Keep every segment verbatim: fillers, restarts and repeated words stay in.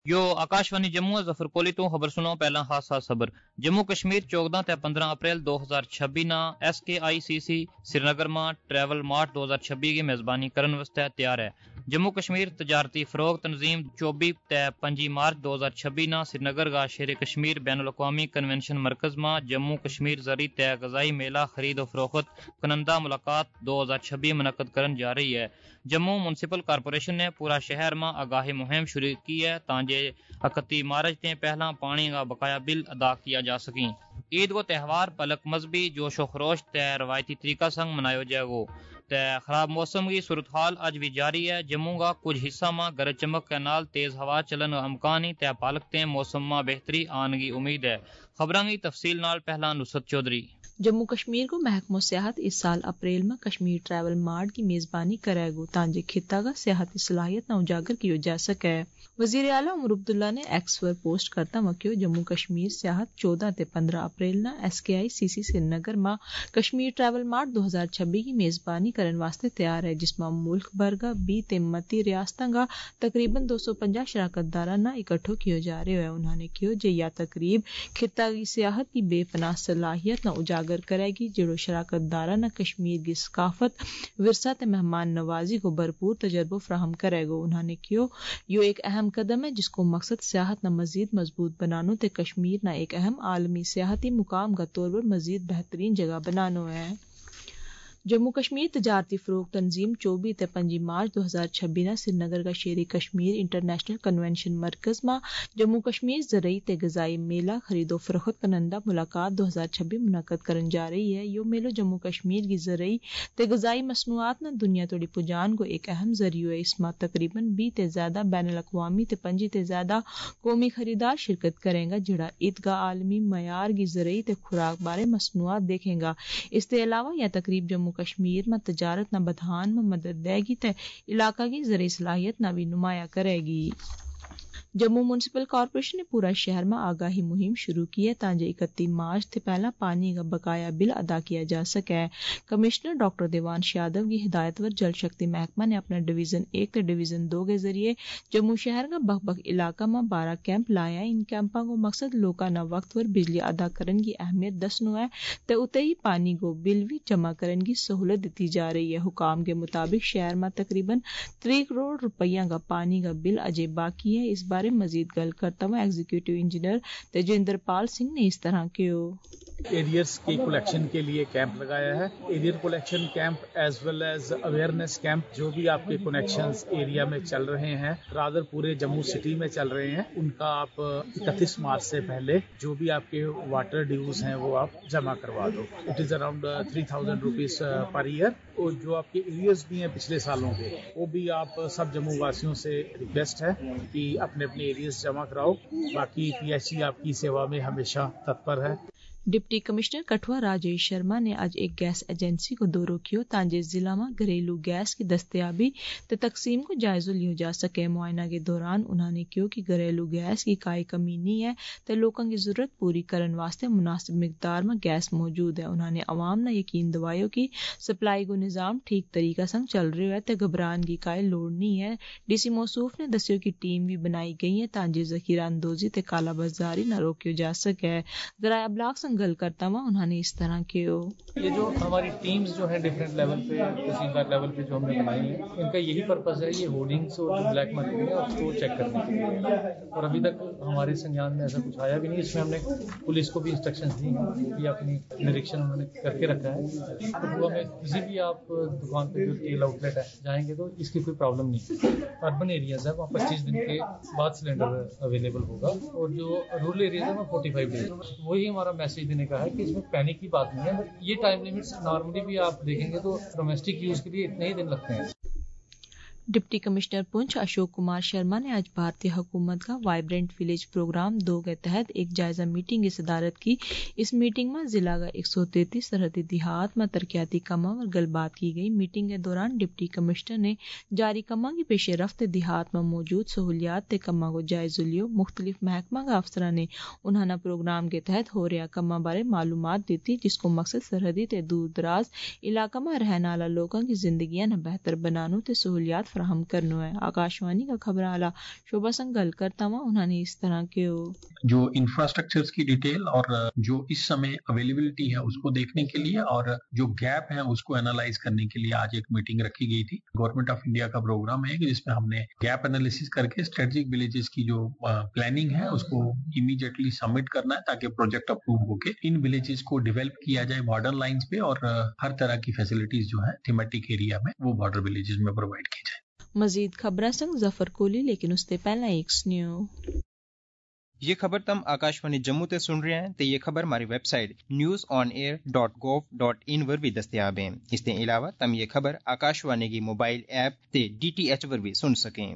यो आकाशवाणी जम्मू जफर कोली तो खबर सुनो पहला खास खास खबर जम्मू कश्मीर चौदह ते पंद्रह अप्रैल दो हजार छब्बी ना एस के आई सी सी श्रीनगर में ट्रैवल मार्ट दो हजार छब्बी की मेजबानी करने वास्ते तैयार है। जम्मू कश्मीर तजारती फरोग तंजीम चौबीस ते पच्चीस मार्च दो हजार छब्बी ना श्रीनगर का शेर कश्मीर बैन अवी कन्वेंशन मरकज में जम्मू कश्मीर जरी तय गजाई मेला खरीद फरोख्त कनंदा मुलाकात दो हजार छब्बीस मुनक्कद करन जा रही है। जम्मू म्यूनसिपल कारपोरेशन ने पूरा शहर में आगाही मुहिम शुरू की है ताकि इकतीस मार्च के पहला पानी का बकाया बिल अदा किया जा सके। ईद को त्यौहार पलक मजहबी जोशो खरोश तय रवायती तरीका संग मनायो जाएगो। तय खराब मौसम की सूरत हाल अज भी जारी है। जम्मू का कुछ हिस्सा में गरज चमक के नाल तेज हवा चलन अमकान ही तय पालकते मौसम में बेहतरी आने की उम्मीद है। खबरों की तफसील नाल पहला नुसरत चौधरी। जम्मू कश्मीर को महकमा सियाहत इस साल अप्रैल में कश्मीर ट्रैवल मार्ट की मेजबानी करेगो ताकि खिता का सियाहती सलाहियत न उजागर किया जा सके। वजीर आला उमर अब्दुल्ला ने एक्स पर पोस्ट करता वक्यो जम्मू कश्मीर सियाहत चौदह ते पंद्रह अप्रैल न एस के आई सी सी श्रीनगर में कश्मीर ट्रैवल मार्ट दो हजार छब्बीस की मेजबानी करने वास्ते तैयार है जिसमें मुल्क भर का बी ते मती रियासतों का तकरीबन दो सौ पंजाह शराकतदारा न इकट्ठो किया जा रहे है। उन्होंने कहो जे यह तकरीब खिता की सियाहत की बेपनाह सलाहियत न उजागर करेगी जिड़ो शराकतदारा न कश्मीर की सकाफत विरसा ते मेहमान नवाजी को भरपूर तजर्बो फराहम करेगो। उन्होंने कहो यो एक अहम कदम है जिसको मकसद सियाहत न मजीद मजबूत बनानो ते कश्मीर न एक अहम आलमी सियाहती मुकाम का तौर पर मजीद बेहतरीन जगह बनानो है। जम्मू कश्मीर तजारती फरोग तंजीम चौबीस ते पच्चीस मार्च दो हजार छब्बीस न श्रीनगर का शेर कश्मीर इंटरनेशनल कन्वेंशन मरकज में जम्मू कश्मीर जरई ते गजाई मेला खरीदो फरोख्त कनंदा मुलाकात दो हजार छब्बीस मुनक्कद करन जा रही है। यो मेलो जम्मू कश्मीर की जरई ते गजाई मसनूआत न दुनिया तोड़ी पुजान को एक अहम जरियो है। इसमें तकरीबन बीस ते ज्यादा बैन अवी ते पंजी ते ज्यादा कौमी खरीदार शिरकत करेंगा जिड़ा ईदगाह आलमी मयार की जरई ते खुराक बारे मसनूआत देखेंगा। इसके अलावा यह तकरीब जम्मू कश्मीर में तजारत न बधान में मदद देगी ते इलाका की जरिए सलाहियत न भी नुमाया करेगी। जम्मू म्यूनसिपल कारपोरेशन ने पूरा शहर में आगाही मुहिम शुरू की है ताकि इकतीस मार्च से पहला पानी का बकाया बिल अदा किया जा सके। कमिश्नर डॉक्टर देवांश यादव की हिदायत पर जल शक्ति महकमा ने अपना डिवीजन एक ते डिवीजन दो के जरिए जम्मू शहर का बख बख इलाका में बारह कैंप लाया। इन कैंपों को मकसद लोगों न वक्त पर बिजली अदा करने की अहमियत दसनो है ते उते ही पानी को बिल भी जमा करने की सहूलत दी जा रही है। हुकाम के मुताबिक शहर में तकरीबन तीस करोड़ रुपया का पानी का बिल अजय बाकी है। इस बारे मजीद गल करता हुआ एग्जीक्यूटिव इंजीनियर तेजिंदर पाल सिंह ने इस तरह के एरियर्स की कलेक्शन के लिए कैंप लगाया है। Arrear collection camp as well as awareness camp जो भी आपके कनेक्शंस एरिया में चल रहे हैं रादर पूरे जम्मू सिटी में चल रहे हैं उनका आप इकतीस मार्च से पहले जो भी आपके वाटर ड्यूज हैं वो आप जमा करवा दो। It is around three thousand rupees per year. और जो आपके एरियर्स भी हैं पिछले सालों के वो भी आप सब जम्मू वासियों से रिक्वेस्ट है कि अपने अपने एरियर्स जमा कराओ। बाकी पीएचई आपकी सेवा में हमेशा तत्पर है। डिप्टी कमिश्नर कठुआ राजेश शर्मा ने आज एक गैस एजेंसी को दौरो किया ताकि जिला में घरेलू गैस की दस्तयाबी ते तकसीम को जायजा लिया जा सके। मुआयना के दौरान उन्होंने कहा कि घरेलू गैस की कोई कमी नहीं है तो लोगों की जरूरत पूरी करने वास्ते मुनासिब मिकदार में गैस मौजूद है। उन्होंने अवाम ने यकीन दिवाया कि सप्लाई को निजाम ठीक तरीका संग चल रहा है तो घबराने की कोई लोड़ नहीं है। डीसी मौसूफ ने दस्यो कि टीम भी बनाई गई है ताकि जखीरा अंदोजी ते कालाबाजारी न रोकियो जा सके। जराया ब्लॉक गल करता हुआ उन्होंने इस तरह के ये जो हमारी टीम्स जो है डिफरेंट लेवल पे तहसीलदार लेवल पे जो हमने बनाई है इनका यही पर्पस है ये होर्डिंग्स और जो ब्लैक मार्केट है उसको चेक करने के लिए। और अभी तक हमारे संज्ञान में ऐसा कुछ आया भी नहीं। इसमें हमने पुलिस को भी इंस्ट्रक्शंस दी हैं वो भी अपनी निरीक्षण उन्होंने करके रखा है। तो हमें किसी भी आप दुकान पे जो तेल आउटलेट है जाएंगे तो इसकी कोई प्रॉब्लम नहीं। अर्बन एरियाज है वहाँ पच्चीस दिन के बाद सिलेंडर अवेलेबल होगा और जो रूरल एरियाज है वहाँ फोर्टी फाइव डेज। वही हमारा मैसेज देने का है कि इसमें पैनिक की बात नहीं है। बट ये टाइम लिमिट्स नॉर्मली भी आप देखेंगे तो डोमेस्टिक यूज के लिए इतने ही दिन लगते हैं। डिप्टी कमिश्नर पुंछ अशोक कुमार शर्मा ने आज भारतीय हुकूमत का वाइब्रेंट विलेज प्रोग्राम दो के तहत एक जायजा मीटिंग की सदारत की। इस मीटिंग में जिला का एक सौ तैतीस सरहदी देहात में तरक्याती कमा और गलबात की गई। मीटिंग के दौरान डिप्टी कमिश्नर ने जारी कमा की पेश रफ्त देहात में मौजूद सहूलियात ते कमा को जायजा लियो। मुख्तलिफ महकमा का अफसरान ने उन्होंने प्रोग्राम के तहत हो रहा कमा बारे मालूमात दी जिसको मकसद सरहदी ते दूर दराज इलाका में रहने वाला लोगों की जिंदगी न बेहतर बनानो ते सहूलियात فراہم کرنا ہے. آکاشوانی کا خبر اعلیٰ شعبہ سنگ گل کرتا ہوا انہوں نے اس طرح کے جو انفراسٹرکچرز کی ڈیٹیل اور جو اس سمے اویلیبلٹی ہے اس کو دیکھنے کے لیے اور جو گیپ ہے اس کو انالائز کرنے کے لیے آج ایک میٹنگ رکھی گئی تھی. گورنمنٹ آف انڈیا کا پروگرام ہے جس میں ہم نے گیپ انالیسس کر کے اسٹریٹجک ولیجز کی جو پلاننگ ہے اس کو امیڈیٹلی سبمٹ کرنا ہے تاکہ پروجیکٹ اپروو ہو کے ان ولیجز کو ڈیولپ کیا جائے بارڈر لائنز پہ اور ہر طرح کی فیسلٹیز جو ہے تھیمیٹک ایریا میں وہ بارڈر ولیجز میں پرووائڈ کی جائے. مزید خبریں سنگ ظفر کولی لیکن اس سے پہلا ایک سنیو. یہ خبر تم آکاشوانی جموں تے سن رہے ہیں تے یہ خبر ہماری web site news on air dot gov dot in پر بھی دستیاب ہیں. اس کے علاوہ تم یہ خبر آکاشوانی کی موبائل ایپ تے ڈی ٹی ایچ پر بھی سن سکیں.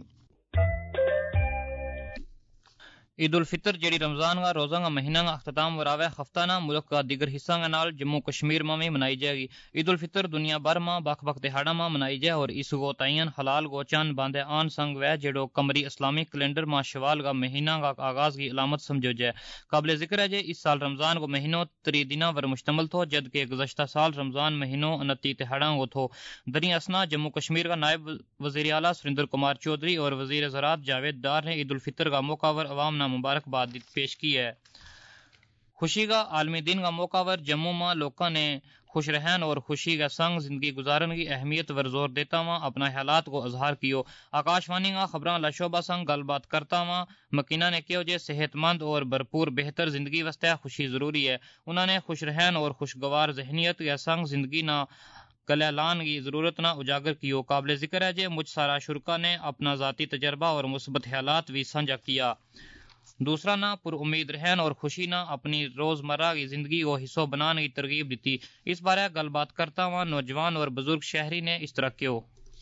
عید الفطر جیڑی رمضان کا روزہ کا مہینہ کا اختتام وراوے ہفتہ نہ ملک کا دیگر حصہ کے نال جموں کشمیر میں بھی منائی جائے گی. عید الفطر دنیا بھر میں بخ بخ تہاڑا میں منائی جائے اور اس گو تعین حلال گوچان باندھے آن سنگ وے جڑو قمری اسلامی کیلنڈر ماہ شوال کا مہینہ کا آغاز کی علامت سمجھو جائے. قابل ذکر ہے جے اس سال رمضان کو مہینوں تری دنوں پر مشتمل تھو جبکہ گزشتہ سال رمضان مہینوں انتی تہاڑا کو تھو. دری اسنا جموں کشمیر کا نائب وزیر اعلیٰ سریندر کمار چودھری اور وزیر زراعت جاوید ڈار نے عید الفطر کا موقع پر عوام نہ مبارکباد پیش کی ہے. خوشی کا عالمی دن کا موقع پر جموں میں لوگوں نے خوش رہن اور خوشی کا سنگ زندگی گزارنے کی اہمیت پر زور دیتا ہوا اپنا خیالات کو اظہار کیو. آکاشوانی کا خبراں لشوبہ سنگ گل بات کرتا ہوا مکینہ نے کہو جے صحت مند اور بھرپور بہتر زندگی واسطے خوشی ضروری ہے. انہوں نے خوش رہن اور خوشگوار ذہنیت یا سنگ زندگی نہ کلیلان کی ضرورت نہ اجاگر کیو. قابل ذکر ہے جے مجھ سارا شرکا نے اپنا ذاتی تجربہ اور مثبت خیالات بھی سانجھا کیا. دوسرا نہ پر امید رہن اور خوشی نہ اپنی روزمرہ کی زندگی کو حصہ بنانے کی ترغیب دیتی. اس بارے گل بات کرتا ہوا نوجوان اور بزرگ شہری نے اس طرح کیوں.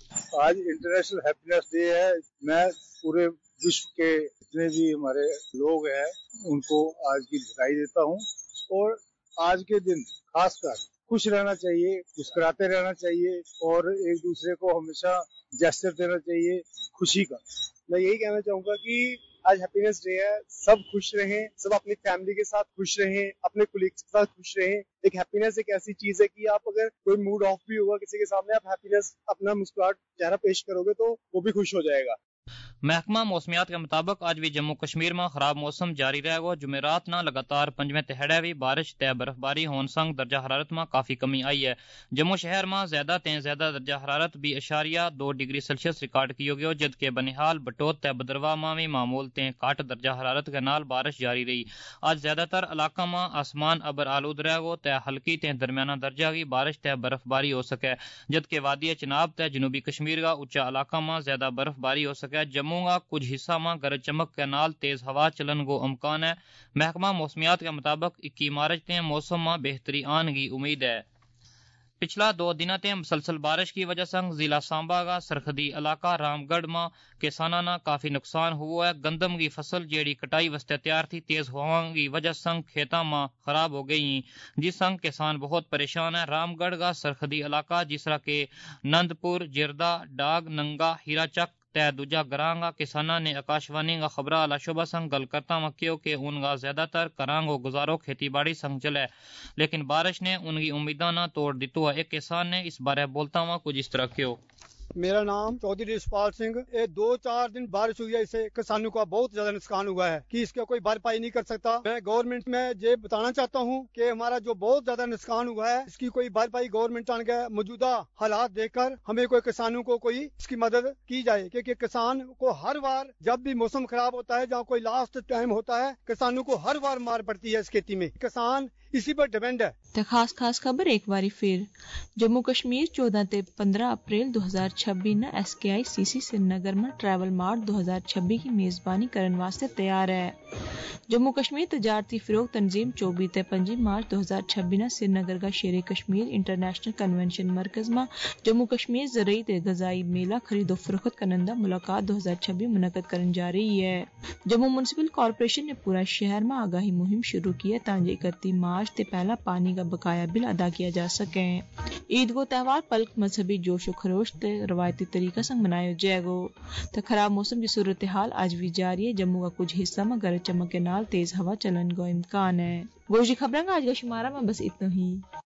آج انٹرنیشنل ہیپینس ڈے ہے. میں پورے وشو کے جتنے بھی ہمارے لوگ ہیں ان کو آج کی بدھائی دیتا ہوں اور آج کے دن خاص کر خوش رہنا چاہیے, مسکراتے رہنا چاہیے اور ایک دوسرے کو ہمیشہ جیسچر دینا چاہیے خوشی کا. میں یہی کہنا چاہوں گا کہ آج ہیپینس ڈے ہے, سب خوش رہیں, سب اپنی فیملی کے ساتھ خوش رہیں, اپنے کولیگس کے ساتھ خوش رہیں. ایک ہیپینس ایک ایسی چیز ہے کہ آپ اگر کوئی موڈ آف بھی ہوگا کسی کے سامنے آپ ہیپینس اپنا مسکراہٹ چہرہ پیش کرو گے تو وہ بھی خوش ہو جائے گا. محکمہ موسمیات کے مطابق آج بھی جموں کشمیر میں خراب موسم جاری رہے گا. جمعرات نہ لگاتار پنجویں تہاڑے بھی بارش تے برف باری ہون سنگ درجہ حرارت میں کافی کمی آئی ہے. جموں شہر میں زیادہ تے زیادہ درجہ حرارت بھی اشاریہ دو ڈگری سیلسیس ریکارڈ کیو گیا جبکہ بنیحال بٹوت تے بدروا میں بھی معمول تے کاٹ درجہ حرارت کے نال بارش جاری رہی. آج زیادہ تر علاقہ میں آسمان ابر آلود رہے گا تے ہلکی تے درمیانہ درجہ کی بارش تے برف باری ہو سکے جبکہ وادی چناب تے جنوبی کشمیر کا اونچا علاقہ میں زیادہ برف باری ہو سکے. جموں کا کچھ حصہ میں گرج چمک کے نال تیز ہوا چلن کو امکان ہے. محکمہ موسمیات کے مطابق اکی مارچ تے موسم میں بہتری آنے کی امید ہے. پچھلا دو دنوں تے مسلسل بارش کی وجہ سے ضلع سانبا کا سرحدی علاقہ رام گڑھ میں کسانوں کا کافی نقصان ہوا ہے. گندم کی فصل جیڑی کٹائی واسطے تیار تھی تیز ہواؤں کی وجہ سے کھیتوں میں خراب ہو گئی جس سے کسان بہت پریشان ہے. رام گڑھ کا سرحدی علاقہ جس طرح کے نند پور جردہ ڈاگ ننگا ہیرا چک تے دوجا گراں گا کسانوں نے آکاشوانی کا خبر اعلی شعبہ سنگ گل کرتا ہوا کیوں کہ ان کا زیادہ تر کراں کو گزارو کھیتی باڑی سنگ چلے لیکن بارش نے ان کی امیداں نہ توڑ دیتو ہے. ایک کسان نے اس بارے بولتا ہوا کچھ اس طرح کیوں. میرا نام چودھری رشپال سنگھ. یہ دو چار دن بارش ہوئی ہے اس سے کسانوں کا بہت زیادہ نقصان ہوا ہے کہ اس کا کوئی بھرپائی نہیں کر سکتا. میں گورنمنٹ میں یہ بتانا چاہتا ہوں کہ ہمارا جو بہت زیادہ نقصان ہوا ہے اس کی کوئی بھرپائی گورنمنٹ آن کے موجودہ حالات دیکھ کر ہمیں کوئی کسانوں کو کوئی اس کی مدد کی جائے کیونکہ کسان کو ہر بار جب بھی موسم خراب ہوتا ہے جہاں کوئی لاسٹ ٹائم ہوتا ہے کسانوں کو ہر بار مار پڑتی ہے اس کھیتی میں. کسان اسی پر ڈیپینڈ ہے. تو خاص خاص خبر ایک باری پھر جموں کشمیر چودہ تے پندرہ اپریل دو ہزار چھبی نہ ایس کے آئی سی سی سری نگر میں ٹریول مارٹ دو ہزار چھبی کی میزبانی کرنے واسطے تیار ہے. جموں کشمیر تجارتی فروغ تنظیم چوبی تے پنجی مارچ دو ہزار چھبی نہ سری نگر کا شیر کشمیر انٹرنیشنل کنونشن مرکز میں جموں کشمیر زرعی تے غذائی میلہ خرید و فروخت کنندہ ملاقات دو ہزار چھبی منعقد کرنے جا رہی ہے. جموں میونسپل کارپوریشن نے پورا شہر میں آگاہی مہم شروع کی ہے تاکہ اکتیس مارچ تے پہلا پانی کا بقایا بل ادا کیا جا سکے. عید کو تہوار پلک مذہبی جوش و خروش تے روایتی طریقہ سے منایا جائے گا. تو خراب موسم کی صورتحال آج بھی جاری ہے. جموں کا کچھ حصہ میں گرج چمک کے نال تیز ہوا چلن کا امکان ہے. گوشت خبریں کا آج کا شمارہ میں بس اتنا ہی.